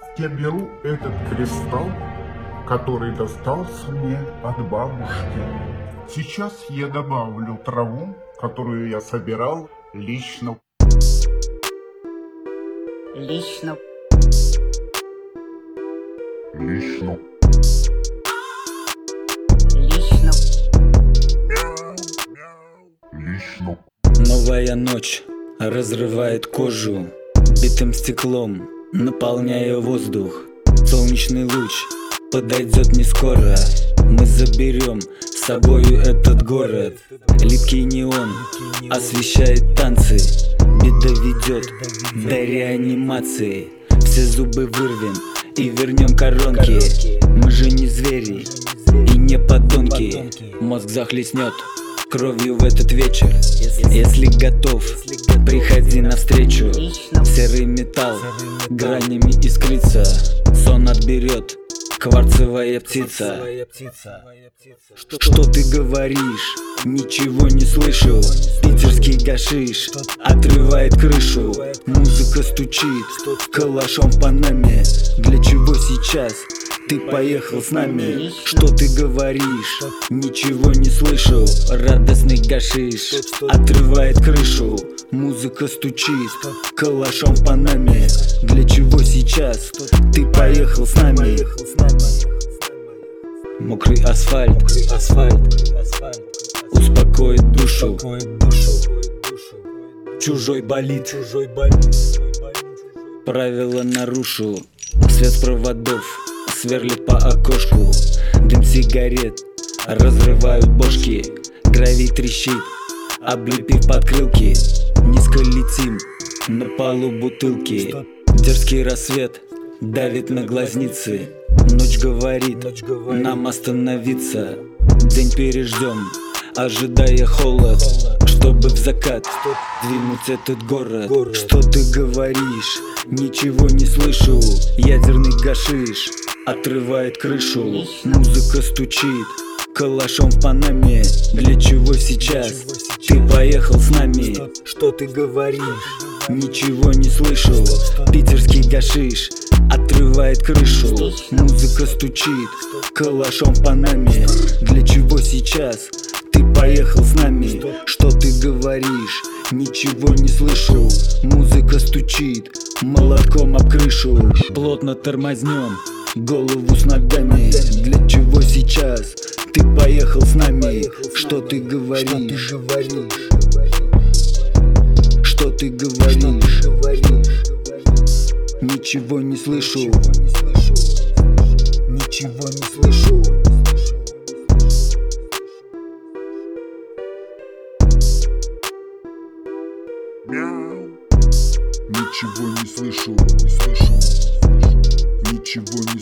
Я беру этот кристалл, который достался мне от бабушки. Сейчас я добавлю траву, которую я собирал лично. Лично. Лично. Лично. Лично. Новая ночь разрывает кожу битым стеклом, наполняя воздух. Солнечный луч подойдет не скоро. Мы заберем с собою этот город. Липкий неон освещает танцы. Беда ведет до реанимации. Все зубы вырвем и вернем коронки. Мы же не звери и не подонки. Мозг захлестнет кровью в этот вечер. Если готов, приходи навстречу. Серый металл гранями искрится. Сон отберет кварцевая птица. Что ты говоришь? Ничего не слышу. Питерский гашиш отрывает крышу. Музыка стучит калашом по нами. Для чего сейчас ты поехал с нами? Что ты говоришь? Ничего не слышу. Радостный гашиш отрывает крышу. Музыка стучит калашом по нами. Для чего сейчас ты поехал с нами? Мокрый асфальт успокоит душу. Чужой болит, правила нарушу. Свет проводов сверлит по окошку. Дым сигарет разрывают бошки. Гравий трещит, облепив подкрылки. Низко летим, на полу бутылки. Дерзкий рассвет давит на глазницы. Ночь говорит нам остановиться. День переждем, ожидая холод, чтобы в закат двинуть этот город. Что ты говоришь? Ничего не слышу. Ядерный гашиш отрывает крышу. Музыка стучит калашом в Панаме. Для чего сейчас ты поехал с нами? Что ты говоришь? Ничего не слышу. Питерский гашиш отрывает крышу. Музыка стучит калашом по нами. Для чего сейчас ты поехал с нами? Что ты говоришь? Ничего не слышу. Музыка стучит молотком об крышу. Плотно тормознем голову с ногами. Для чего сейчас ты поехал с нами? Что ты говоришь? Что ты говоришь? Ничего не слышу. Ничего не слышу. Ничего не слышу. Ничего не